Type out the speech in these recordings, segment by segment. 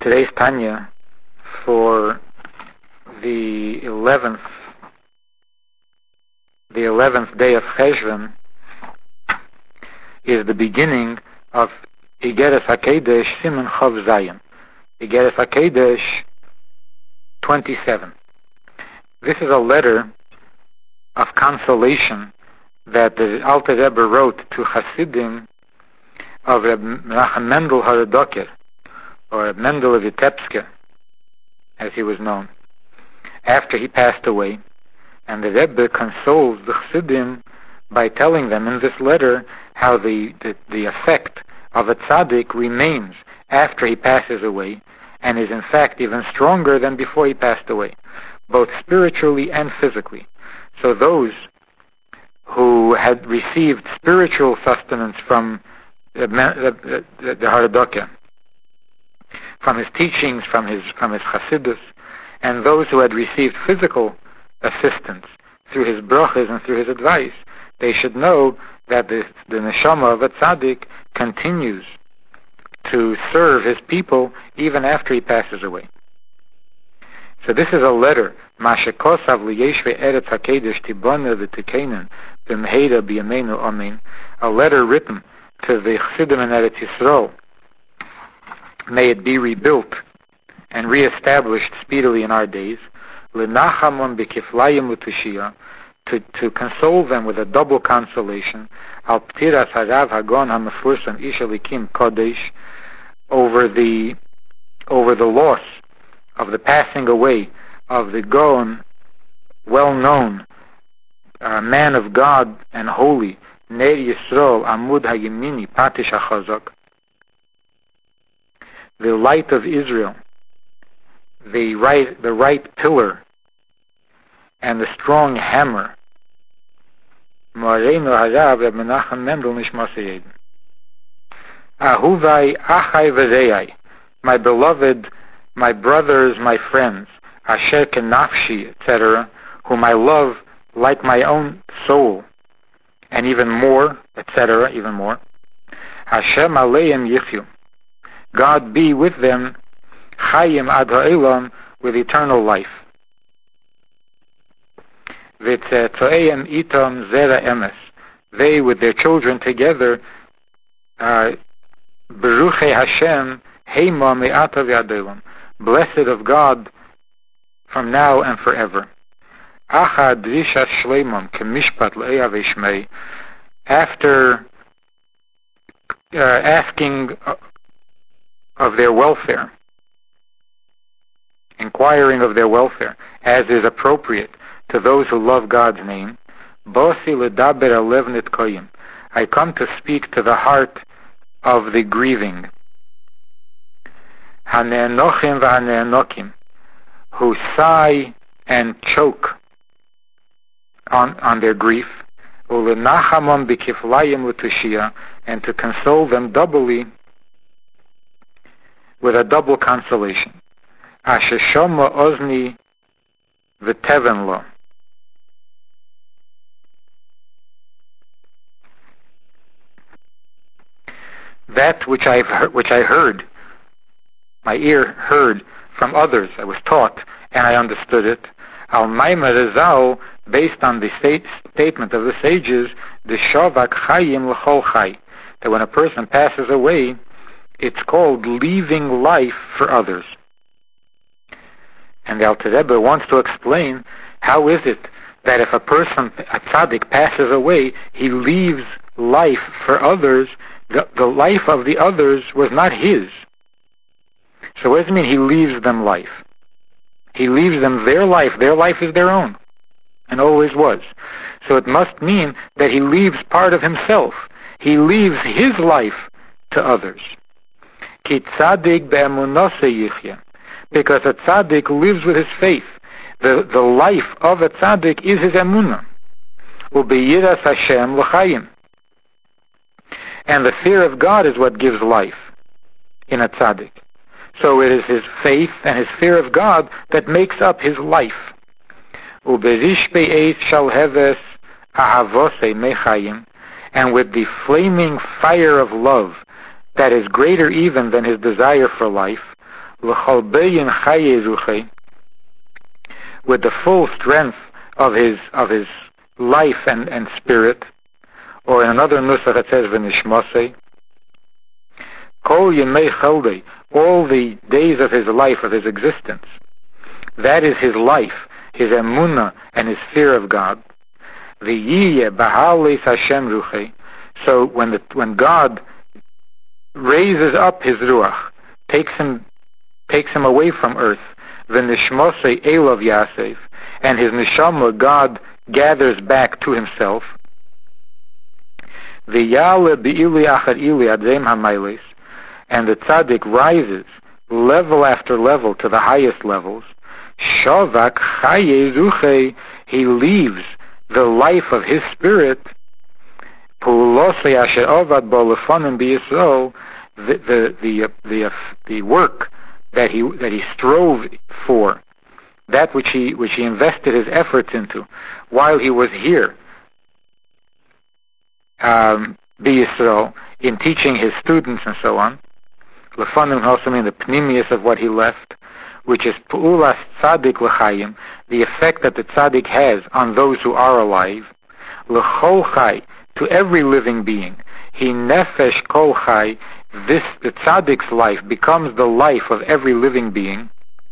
Today's Tanya for the 11th day of Cheshvan is the beginning of Igeres HaKedesh Siman Chav Zayin. Igeres HaKedesh 27. This is a letter of consolation that the Alter Rebbe wrote to Hasidim of Reb Menachem Mendel Haradoker, or Mendel of Vitebsk, as he was known, after he passed away. And the Rebbe consoles the Chassidim by telling them in this letter how the effect of a tzaddik remains after he passes away, and is in fact even stronger than before he passed away, both spiritually and physically. So those who had received spiritual sustenance from the Haradoker, from his teachings, from his Chassidus, and those who had received physical assistance through his brachas and through his advice, they should know that the neshama of a tzaddik continues to serve his people even after he passes away. So this is a letter, Mashekosav liyeshve eretz hakedesh tibona v'tikeinen b'mheira b'yameinu amen, a letter written to the Chassidim in Eretz Yisrael. May it be rebuilt and reestablished speedily in our days. L'nachamon b'kiflayim l'tushia, to console them with a double consolation. Al ptiras harav hagon ha'mefursam ish elikim kodesh, over the loss of the passing away of the Gaon, well-known man of God and holy, Ner Yisrael Amud Hayimini Patish HaChazak, the light of Israel, the right pillar, and the strong hammer. Moareinu Harav Reb Menachem Mendel Nishmas Yedin. Ahuvai Achai V'Reai, my beloved, my brothers, my friends, Asher Kenafshi, etc., whom I love like my own soul, and even more, etc., even more. Hashem Aleim Yichyu, God be with them, Chayim Ad Ha'elam, with eternal life. V'tzoeim Itam Zera Emes, they with their children together, Beruchei Hashem Heima Me'ata V'Adelam, blessed of God from now and forever. Acha Drishat Shleimam Kemishpat Le'eya V'Shmei, after asking of their welfare, inquiring of their welfare, as is appropriate to those who love God's name. Bosi L'daber Alev Nitkoyim, I come to speak to the heart of the grieving. Hane'enochim v'hane'enokim, who sigh and choke on their grief. Ulenachamon b'kiflayim l'tushia, and to console them doubly with a double consolation. Asher shoma ozni v'teven lo, that which I heard, my ear heard from others, I was taught, and I understood it. Al Maimar Rezal, based on the statement of the sages, the Shavak Chayim L'chol Chay, that when a person passes away, it's called leaving life for others. And the Alter Rebbe wants to explain, how is it that if a person, a tzaddik, passes away, he leaves life for others? The life of the others was not his. So what does it mean he leaves them life? He leaves them their life. Their life is their own, and always was. So it must mean that he leaves part of himself. He leaves his life to others. Ki tzaddik be'emunose yichya, because a tzaddik lives with his faith. The life of a tzaddik is his emunah. Ubeyiras Hashem l'chayim, and the fear of God is what gives life in a tzaddik. So it is his faith and his fear of God that makes up his life. Uberish be'ez shal heves ahavose mechayim, and with the flaming fire of love that is greater even than his desire for life, l'chol beyin chaye ruchei, with the full strength of his life and spirit, or in another nusach it says v'nishmosei, kol yemei cheldei, all the days of his life, of his existence. That is his life, his emunah, and his fear of God. V'yiyeh b'haleis Hashem ruchei. So when God raises up his ruach, takes him away from earth, v'nishmosei elov yasef, and his neshama God gathers back to himself. V'yale bi'ili achar ili adem hamayles, and the tzaddik rises level after level to the highest levels. Shavak chaye ruchei, he leaves the life of his spirit. Pulosei asher ovad bo lefonim b'Yisrael, the work that he strove for, that which he invested his efforts into while he was here, b'Yisrael, in teaching his students and so on. Lefonim also mean the pnimius of what he left, which is pu'ulas tzaddik l'chayim, the effect that the tzaddik has on those who are alive. L'chol chai, to every living being. He nefesh kol chai, the tzaddik's life becomes the life of every living being.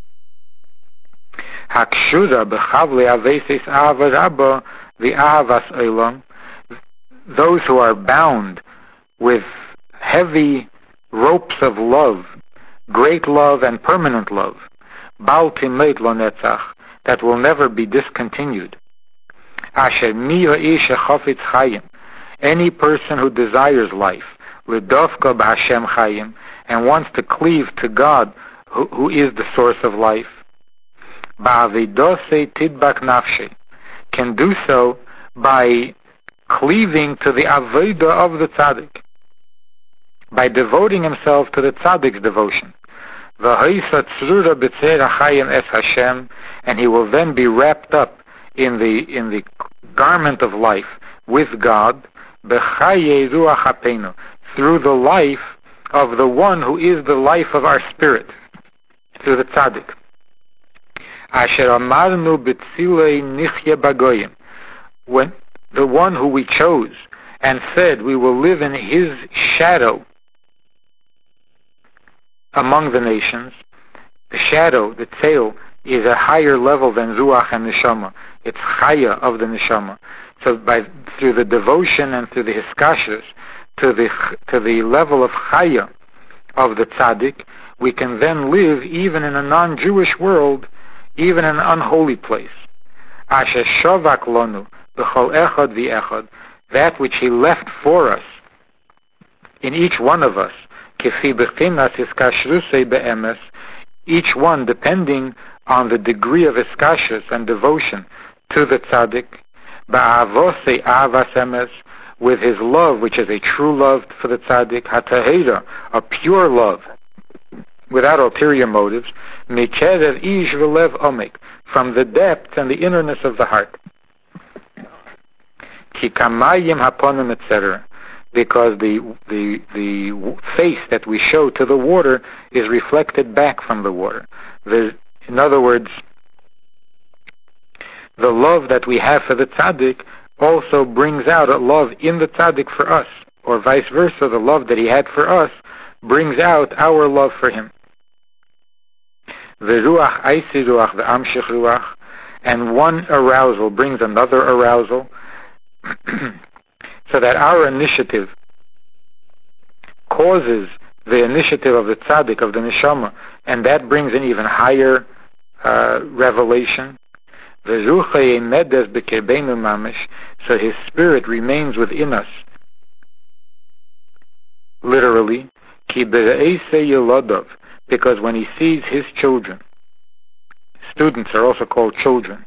Hakshura b'chavle avesis ahava rabba v'ahavas olam, those who are bound with heavy ropes of love, great love and permanent love, bal timet lo netzach, that will never be discontinued. Asher mi ha'ish chafetz chayim, any person who desires life, l'dofka b'Hashem chayim, and wants to cleave to God, who is the source of life, ba'avidosei tidbak nafshe, can do so by cleaving to the avodah of the tzaddik, by devoting himself to the tzaddik's devotion. V'haisa tzrura b'tzeir hachayim es Hashem, and he will then be wrapped up in the garment of life with God, b'chaye ruach hapenu, through the life of the one who is the life of our spirit, through the tzaddik. Asher amarnu b'tzilei nichye bagoyim, when the one who we chose and said we will live in his shadow among the nations. The shadow, the tzeil, is a higher level than ruach and neshama. It's chaya of the neshama. So through the devotion and through the hiskashus to the level of chaya of the tzaddik, we can then live even in a non-Jewish world, even in an unholy place. Asher shavak lonu b'chol echad v'echad, that which he left for us in each one of us, kifi b'chinas hiskashrusei be'emes, each one depending on the degree of hiskashus and devotion to the tzaddik, ba'avosei avas emes, with his love, which is a true love for the tzaddik, hatahera, a pure love, without ulterior motives, micherev ish v'lev omek, from the depth and the innerness of the heart. Ki kamayim haponim, etc., because the face that we show to the water is reflected back from the water. In other words, the love that we have for the tzaddik also brings out a love in the tzaddik for us, or vice versa, the love that he had for us brings out our love for him. V'ruach aisi ruach v'amshich ruach, and one arousal brings another arousal, so that our initiative causes the initiative of the tzaddik, of the neshama, and that brings an even higher revelation. So his spirit remains within us, literally, because when he sees his children, students are also called children,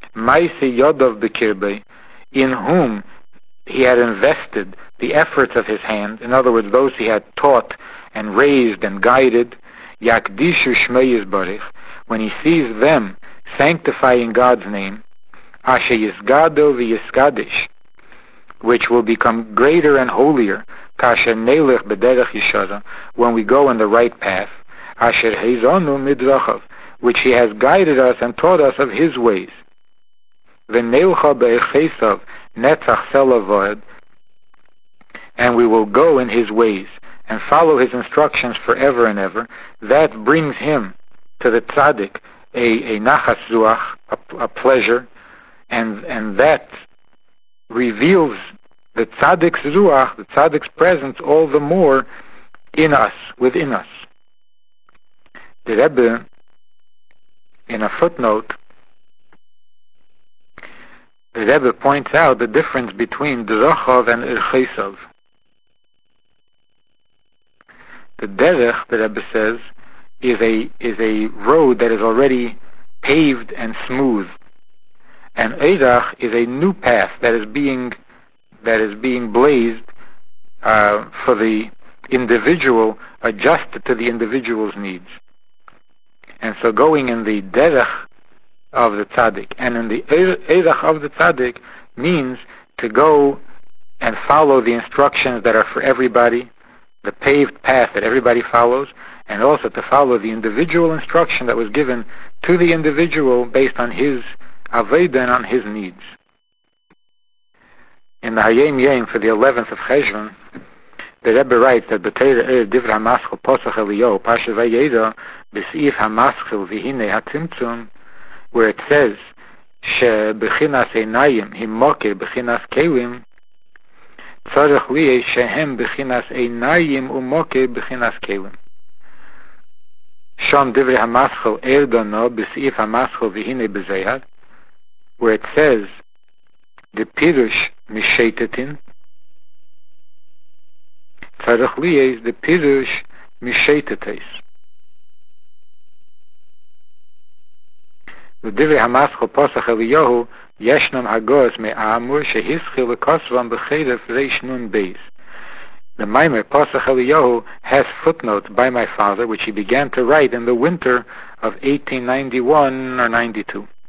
in whom he had invested the efforts of his hand, in other words, those he had taught and raised and guided, yakdishu shmei yisbarich, when he sees them sanctifying God's name, asher yisgado v'yiskadish, which will become greater and holier, kasher nelech b'derech yeshara, when we go in the right path, asher heizonu midrachav, which he has guided us and taught us of his ways. V'neucha be'echesav netzach selavoed, and we will go in his ways and follow his instructions forever and ever. That brings him to the tzaddik a nachas zuach, a pleasure, and that reveals the tzaddik's zuach, the tzaddik's presence, all the more in us, within us. The Rebbe, in a footnote, the Rebbe points out the difference between Drachav and Irchesav. The Derech, the Rebbe says, is a road that is already paved and smooth, and Eirach is a new path that is being blazed for the individual, adjusted to the individual's needs. And so going in the Derech of the Tzaddik and in the Eirach of the Tzaddik means to go and follow the instructions that are for everybody, the paved path that everybody follows, and also to follow the individual instruction that was given to the individual based on his Aveda and on his needs. In the Hayom Yom for the 11th of Cheshvan, the Rebbe writes that B'Teira Divra HaMaschil Posach Eliyahu Parsha Vayera B'Seif HaMaschil V'Hinei HaTzimtzum, where it says She B'Chinas Einayim Himoke B'Chinas Kelim Tzarech Liyeh Shehem B'Chinas Einayim Umoke B'Chinas Kelim. Sham Divrei HaMaschil Erdono B'Seif HaMaschil V'Hinei B'Zayad, where it says the Pirush Mishetetin, Tzarech Liyeh is the Pirush Mishetetes. V'divrei HaMaschil Posach Eliyahu Yeshnam Hagos Me'amur Shehischil L'Kosvam B'Cheref Reish Nun Beis. The Maimer Posach Eliyahu has footnotes by my father, which he began to write in the winter of 1891 or 92.